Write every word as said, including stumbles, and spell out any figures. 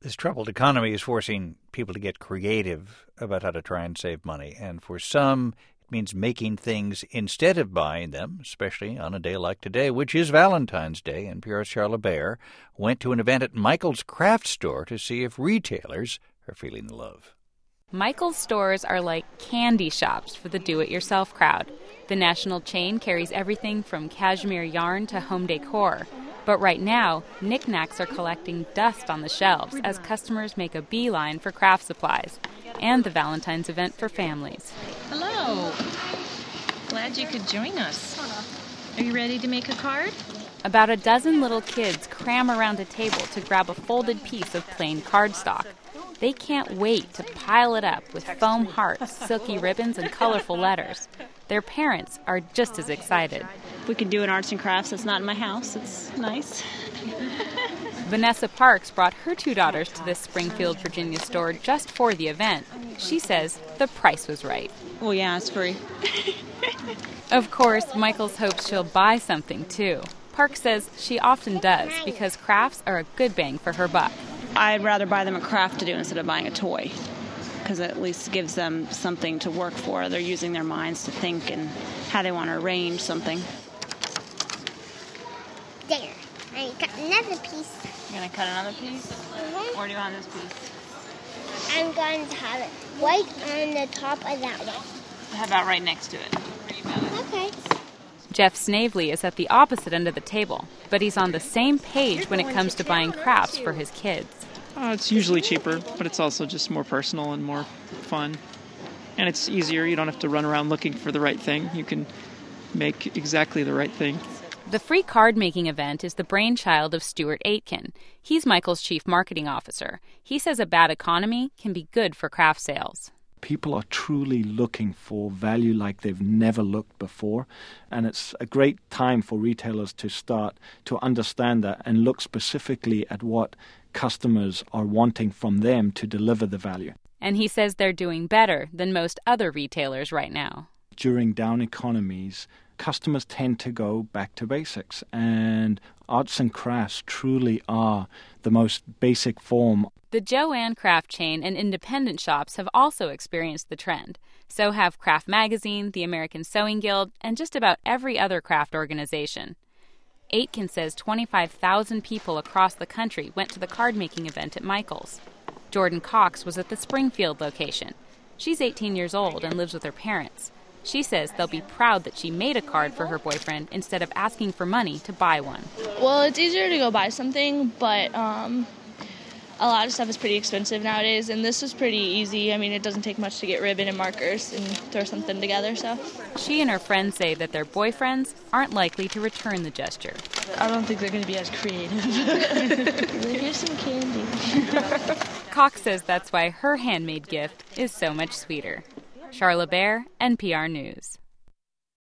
This troubled economy is forcing people to get creative about how to try and save money. And for some, it means making things instead of buying them, especially on a day like today, which is Valentine's Day. N P R's Charla Bair went to an event at Michael's Craft Store to see if retailers are feeling the love. Michael's stores are like candy shops for the do-it-yourself crowd. The national chain carries everything from cashmere yarn to home decor. But right now, knickknacks are collecting dust on the shelves as customers make a beeline for craft supplies and the Valentine's event for families. Hello. Glad you could join us. Are you ready to make a card? About a dozen little kids cram around a table to grab a folded piece of plain cardstock. They can't wait to pile it up with foam hearts, silky ribbons, and colorful letters. Their parents are just as excited. We can do an arts and crafts that's not in my house. It's nice. Vanessa Parks brought her two daughters to this Springfield, Virginia store just for the event. She says the price was right. Well, yeah, it's free. Of course, Michaels hopes she'll buy something, too. Parks says she often does because crafts are a good bang for her buck. I'd rather buy them a craft to do instead of buying a toy, because it at least gives them something to work for. They're using their minds to think and how they want to arrange something. There. I got another piece. You're going to cut another piece? Mm-hmm. Or do you want this piece? I'm going to have it right on the top of that one. How about right next to it? Okay. Jeff Snavely is at the opposite end of the table, but he's on the same page when it comes to buying crafts for his kids. Uh, it's usually cheaper, but it's also just more personal and more fun. And it's easier. You don't have to run around looking for the right thing. You can make exactly the right thing. The free card-making event is the brainchild of Stuart Aitken. He's Michael's chief marketing officer. He says a bad economy can be good for craft sales. People are truly looking for value like they've never looked before. And it's a great time for retailers to start to understand that and look specifically at what customers are wanting from them to deliver the value. And he says they're doing better than most other retailers right now. During down economies, customers tend to go back to basics. And arts and crafts truly are the most basic form. The Jo-Ann craft chain and independent shops have also experienced the trend. So have Craft Magazine, the American Sewing Guild, and just about every other craft organization. Aitken says twenty-five thousand people across the country went to the card-making event at Michael's. Jordan Cox was at the Springfield location. She's eighteen years old and lives with her parents. She says they'll be proud that she made a card for her boyfriend instead of asking for money to buy one. Well, it's easier to go buy something, but um, a lot of stuff is pretty expensive nowadays, and this was pretty easy. I mean, it doesn't take much to get ribbon and markers and throw something together, so. She and her friends say that their boyfriends aren't likely to return the gesture. I don't think they're going to be as creative. Here's some candy. Cox says that's why her handmade gift is so much sweeter. Charla Bair, N P R News.